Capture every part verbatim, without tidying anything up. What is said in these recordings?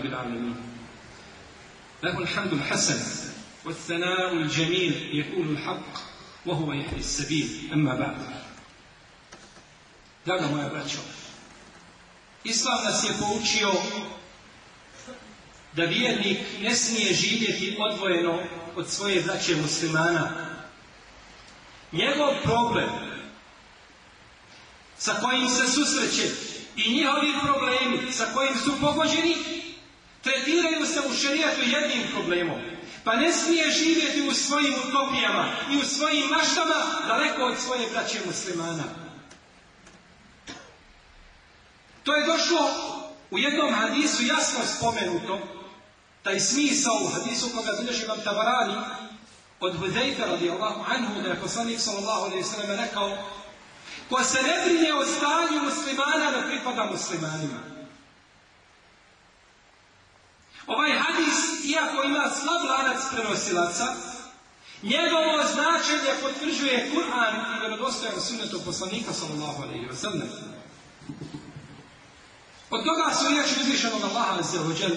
rabbil alamin. Lahu alhamdu al-hasan wa thana'u al-jamil yaqulu al-haqq wa huwa yahdi as-sabil. Amma ba'd. Draga moja braćo, Islam nas je poučio da vjernik ne smije živjeti odvojeno od svoje braće muslimana. Njegov problem sa kojim se susreće i njihovi problemi sa kojim su pogođeni tretiraju se u šerijatu jednim problemom. Pa ne smije živjeti u svojim utopijama i u svojim maštama daleko od svoje braće muslimana. To je došlo u jednom hadisu jasno spomenuto, taj smisao u hadisu koga bilježi Imam Tabarani od Hudejfa radijallahu anhu, da je poslanik sallallahu alejhi ve sellem rekao: ko se ne brine o stanju muslimana, ne pripada muslimanima. Ovaj hadis, iako ima slab lanac prenosilaca, njegovo značenje potvrđuje Kur'an i vjerodostojan sunnet poslanika sallallahu alejhi ve sellem. Od toga su riječi uzvišenog Allaha azza wa džel: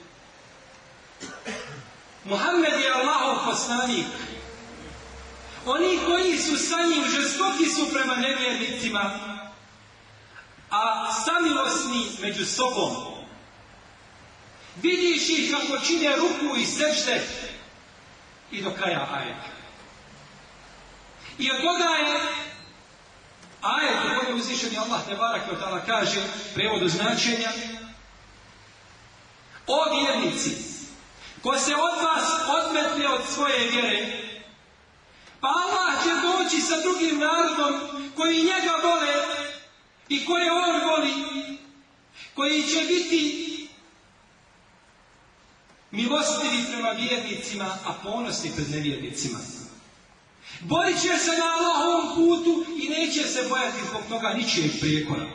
Muhammed je Allahov poslanik. Oni koji su sa njim žestoki su prema nevjernicima, a samilosni među sobom. Vidiš ih kako čine ruku i sežde i do kraja ajeta. I od toga je ajet u kojem uzvišeni Allah tebareke ve taala kaže, prevodu značenja: o vjernici, ko se od vas odmetne od svoje vjere, pa Allah će doći sa drugim narodom koji njega vole i koje on voli, koji će biti milostivi prema vjernicima, a ponosni pred nevjernicima. Borit će se na Allahovom putu i neće se bojati zbog toga ničijeg prijekora.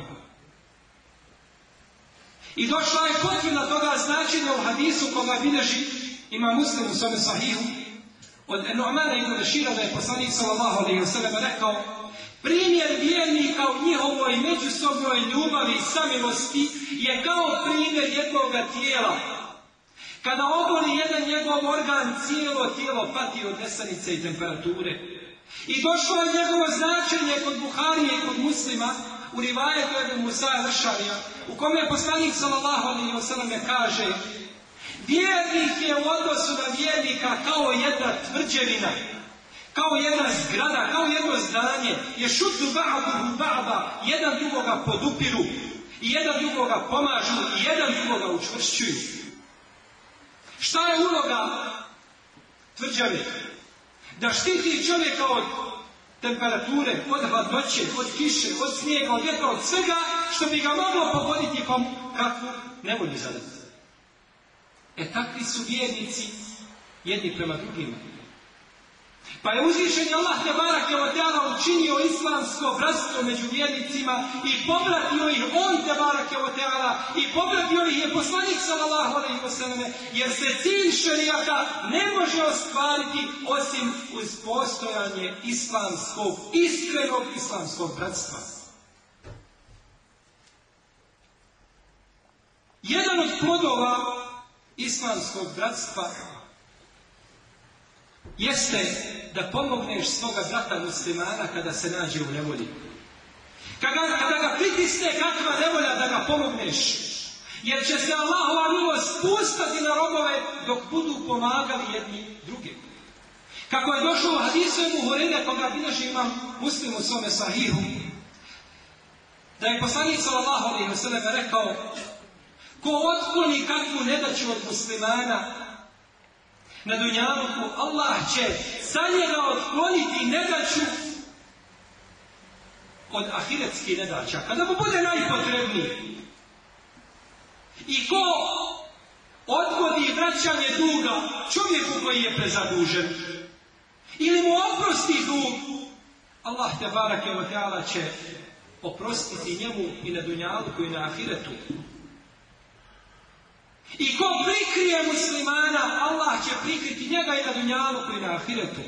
I došla je potvrda toga značenja u hadisu koga bilježi ima Muslim u svome sahihu od Nu'mana ibn Bešira, da je poslanik sallallahu alejhi ve sellem rekao: primjer vjernika u njihovoj međusobnoj ljubavi i samilosti je kao primjer jednog tijela. Kada oboli jedan njegov organ, cijelo tijelo pati od nesanice i temperature. I došlo je njegovo značenje kod Buharije i kod Muslima u rivajetu Ebu Musa al-Ešarija, u kome je poslanik sallallahu alejhi ve sellem kaže: vjernik je u odnosu na vjernika kao jedna tvrđevina, kao jedna zgrada, kao jedno zdanje, je šutu ba'duhu ba'da, jedan drugoga podupiru i jedan drugoga pomažu i jedan drugoga učvršćuju. Šta je uloga tvrđave? Da štiti čovjeka od temperature, od hladnoće, od kiše, od snijega, od vjetra, od svega što bi ga moglo pogoditi pa kakvu nevolju zadati. E takvi su vjernici jedni prema drugima. Pa je uzvišeni Allah tebareke ve taala učinio islamsko bratstvo među vjernicima i pobratio ih on tebareke ve taala i pobratio ih je poslanik sallallahu alejhi ve selleme, jer se cilj šerijata ne može ostvariti osim uz postojanje islamskog, iskrenog islamskog bratstva. Jedan od plodova islamskog bratstva jeste da pomogneš svoga brata muslimana kada se nađe u nevolji. Kada, kada ga pritisne kakva nevolja, da ga pomogneš. Jer će se Allahova milost spustati na robove dok budu pomagali jedni drugim. Kako je došlo u hadisu Ebu Hurajre, koga bilježi imam Muslim u svome sahihu, da je poslanik sallallahu alejhi ve sellem rekao: ko otkloni kakvu nedaću od muslimana na dunjaluku, Allah će za njega otkloniti nedaću od ahiretskih nedaća, kada mu bude najpotrebniji. I ko odgodi vraćanje duga čovjeku koji je prezadužen, ili mu oprosti dug, Allah tebareke ve taala će oprostiti njemu i na dunjaluku i na ahiretu. I ko prikrije muslimana, Allah će prikriti njega i na dunjaluku i na ahiretu.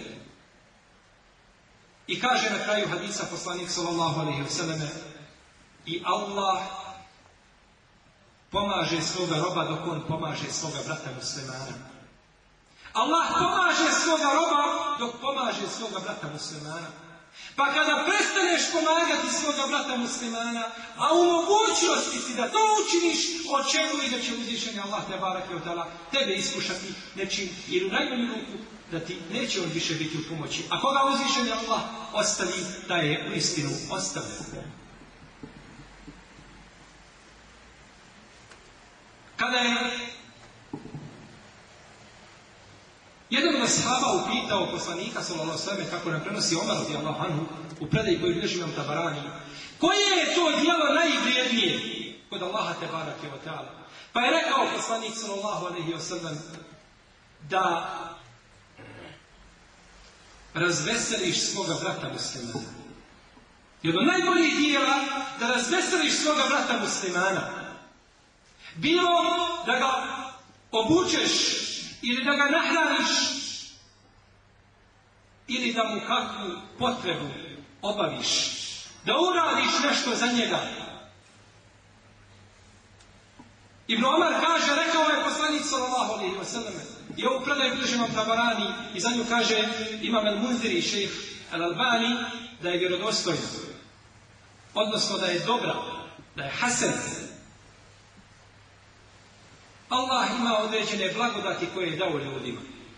I kaže na kraju hadisa poslanik sallallahu alejhi ve selleme: i Allah pomaže svoga roba dok on pomaže svoga brata muslimana. Allah pomaže svoga roba dok pomaže svoga brata muslimana. Pa kada prestaneš pomagati svoga brata muslimana, a u mogućnosti si da to učiniš, očekuj da će uzvišeni Allah te barake od ta'ala tebe iskušati nečim, ili u najbolju ruku da ti neće on više biti u pomoći. A koga uzvišeni Allah ostavi, da je u istinu ostavljen. Kada je jedan od ashaba upitao poslanika sallallahu alejhi ve sellem, kako nam prenosi Omar radijallahu anhu u predaji koju bilježi Imam Tabarani, koje je to djelo najvrijednije kod Allaha te barake ve taala? Pa je rekao poslanik sallallahu alejhi ve sellem da razveseliš svoga brata muslimana. Jedno od najboljih djela da razveseliš svoga brata muslimana. Bilo da ga obučeš ili da ga nahraniš, ili da mu kakvu potrebu obaviš, da uradiš nešto za njega. Ibn Omar kaže, rekao je poslanik sallallahu alejhi ve sellem, i ovu predaju bilježi Imam Tabarani, i za nju kaže Imam el-Munziri i šejh el-Albani, da je vjerodostojna, odnosno da je dobra, da je hasen. Allah ima određene blagodati koje je dao ljudima.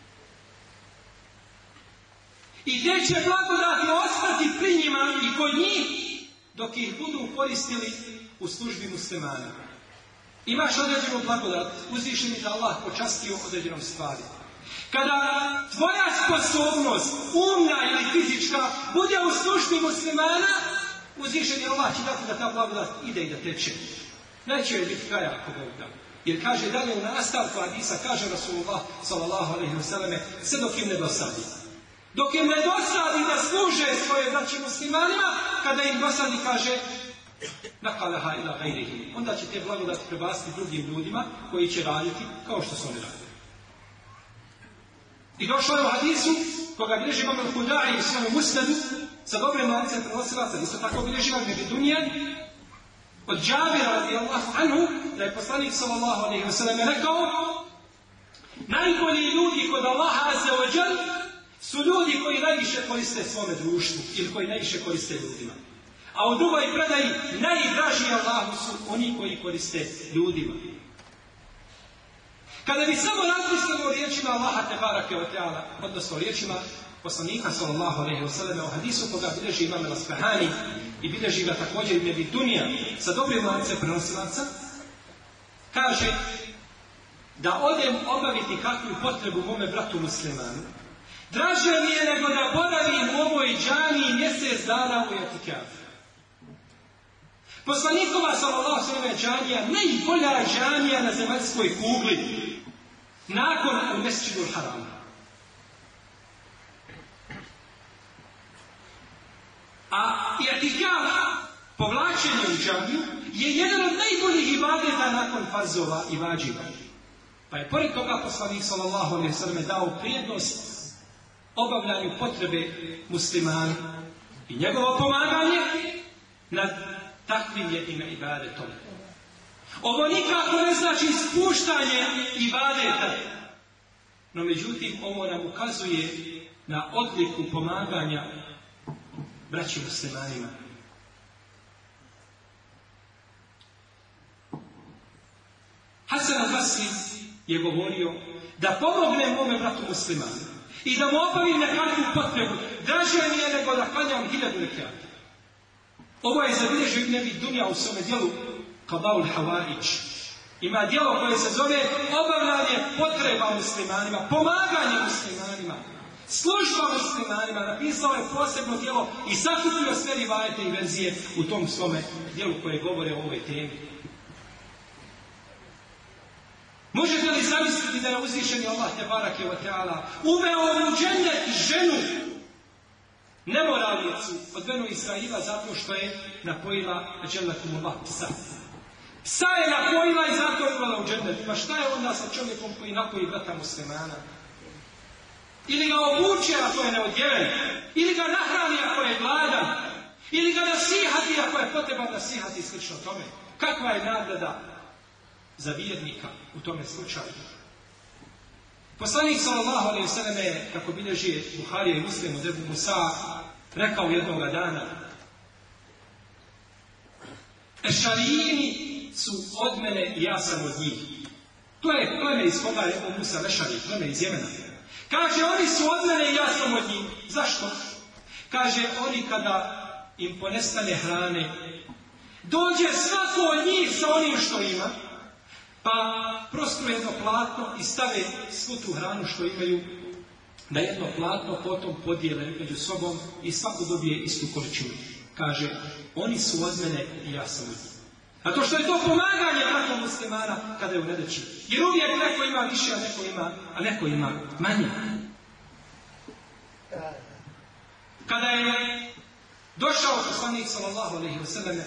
I te će blagodati ostati pri njima i kod njih dok ih budu koristili u službi muslimana. Imaš određenu blagodat, uzvišeni da Allah počastio određenom stvari. Kada tvoja sposobnost, umna ili fizička, bude u službi muslimana, uzvišeni Allah će dati da ta blagodat ide i da teče. Neće joj biti kraja ako Bog da. Jer kaže dalje u nastavku hadisa, kaže Rasulullah sallallahu alejhi ve selleme, sve dok im ne dosadi. Dok im ne dosadi da služe svoje braći muslimanima, kada im dosadi kaže nakalaha ila gajrihi, onda će te blagodati prebaciti drugim ljudima koji će raditi kao što su oni radili. I došlo je u hadisu koga bilježi Imam al-Hudai u svojom musnadu sa dobrim lancem prenosilaca, isto tako bilježi Imam Ibn Dunjan od Džabira radijallahu anhu, da je poslanik sallallahu alejhi ve sellem rekao, najbolji ljudi kod Allaha azza wa jal su ljudi koji najviše koriste svome društvu ili koji najviše koriste ljudima. A u drugoj predaji najdraži Allahu su oni koji koriste ljudima. Kada bi samo razmislili o riječima Allaha te barake ve taala, odnosno o riječima poslanika sallallahu alejhi ve sellem u hadisu koga bilježi Imam al-Asbahani i bilježi ga također Ibn Abi Dunja sa dobrim lancem prenosilaca, kaže da odem obaviti kakvu potrebu mome bratu muslimanu, draže mi je nego da boravim u ovoj džamiji mjesec dana u etikafu. Poslanikova sallallahu alejhi ve sellem džamija najbolja džamija na zemaljskoj kugli nakon u Mesdžidul Haram. A i'tikaf, povlačenje u džamiju, je jedan od najboljih ibadeta nakon farzova i vađiva. Pa je pored toga poslanik sallallahu alejhi ve sellem dao prednost obavljanju potrebe muslimana i njegovo pomaganje nad takvim jednim ibadetom. Ovo nikako ne znači spuštanje ibadeta, no međutim ovo nam ukazuje na odliku pomaganja braći muslimanima. Hasan al-Basri je govorio da pomognem mome bratu muslimanu i da mu obavim nekakvu potrebu, draže mi je nego da klanjam hiljadu rekata. Ovo je zabilježio Ibn Abi Dunja u svome dijelu Qada'ul Hawaić. Ima dijelo koje se zove obavljanje potreba muslimanima, pomaganje muslimanima, služba muslimanima. Napisao je posebno dijelo i sakupio sve rivajete i verzije u tom svome dijelu koje govore o ovoj temi. Možete li zamisliti da je uzvišeni Allah te barake ve taala uveo u džennet ženu nemoralnicu od Benu Israila zato što je napojila džennetumullah psa. Psa je napojila i zato je uvela u džennet. Pa šta je onda sa čovjekom koji napoji brata muslimana? Ili ga obuče ako je neodjeven, ili ga nahrani ako je gladan, ili ga nasihati ako je potreban nasihati i slično tome. Kakva je nagrada za vjernika u tome slučaju. Poslanik sallallahu alejhi ve sellem je, kako bilježi Buharija i Muslim od Ebu Musa, rekao jednoga dana: Ešarijini su od mene i ja sam od njih. To je pleme iz koga je Ebu Musa Ešari, pleme iz Jemena. Kaže, oni su od mene i ja sam od njih. Zašto? Kaže, oni kada im ponestane hrane, dođe svako od njih sa onim što ima, pa prosto jedno platno i stave svu tu hranu što imaju na jedno platno, potom podijele među sobom i svako dobije istu količinu. Kaže, oni su od mene i ja sam od njih. A to što je to pomaganje bratom muslimana kada je u nedaći. Jer uvijek neko ima više, a neko ima, a neko ima manje. Kada je došao poslanik sallallahu alejhi ve sellem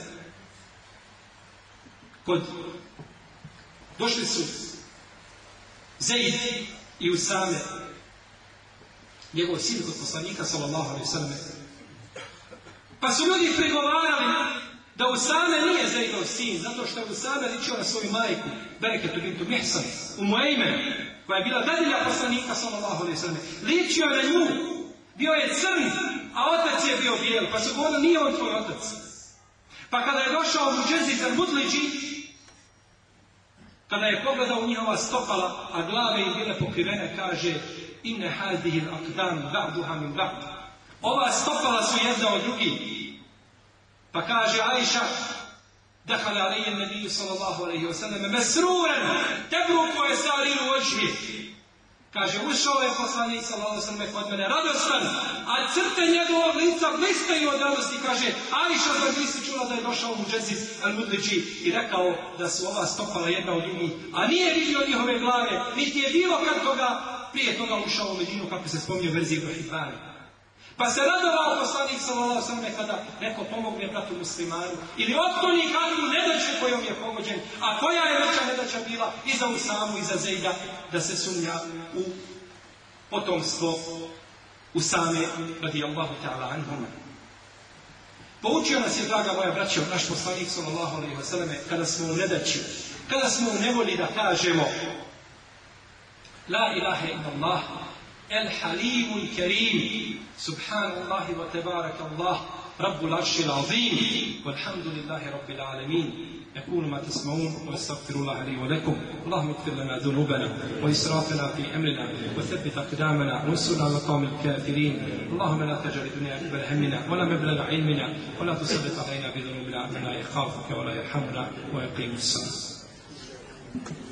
kod došli su Zeid i Usame, njegov sin kod poslanika sallallahu alejhi ve sellem. Pa su ljudi prigovarali da Usame nije Zeidov sin, zato što je Usame ličio na svoju majku, Bereketu bintu Mihsan, Umu Ejmen, koja je bila dadilja poslanika sallallahu alejhi ve sellem. Ličio je na nju, bio je crn, a otac je bio bijel, pa su govorili, nije on tvoj otac. Pa kada je došao Muđeziz al-Mudliđi, kada je pogledao njihova stopala, a glave im bile pokrivene, kaže: Inne hadihi al-aqdam ba'duha min ba'd. Ova stopala su jedna od drugih. Pa kaže Ajša: Dakhala alayhi an-nabiy sallallahu alayhi wa sallam masruran tabruku yasariru wajhi. Kaže, ušao je poslanik sallallahu alejhi ve sellem kod mene radostan, a crte njegovog lica blistaju od radosti. Kaže, Ajša, zar nisi čula da je došao Muđeziz al-Mudliđi i rekao da su ova stopala jedna od drugih, a nije vidio njihove glave, niti je bilo kad toga prije toga ušao u Medinu, kako se spominje u verziji Ibn Hibana. Pa se radovao poslanik sallallahu alejhi ve sellem kada neko pomogne bratu muslimanu ili otkloni kakvu nedaću kojom je pogođen, a koja je veća nedaća bila i za Usamu i za Zejda, da se sumnja u potomstvo Usame radijallahu ta'ala anhuma. Poučio nas je, draga moja braćo, naš poslanik sallallahu alejhi ve sellem, kada smo u nedaći, kada smo u nevoli, da kažemo: La ilaha illallah, el halimu il kerim, subhanallahi wa tabarakallah, rabbul aršil azim, walhamdulillahi rabbil alamin. يقول ما تسمعون واستغفر الله لي ولكم. اللهم اغفر لنا ذنوبنا واسرافنا في امرنا وثبت اقدامنا وانصرنا على القوم الكافرين. اللهم لا تجعل الدنيا اكبر همنا ولا مبلغ علمنا ولا تسلط علينا بذنوبنا من لا يخافك ولا يرحمنا ويقيم الصلاه.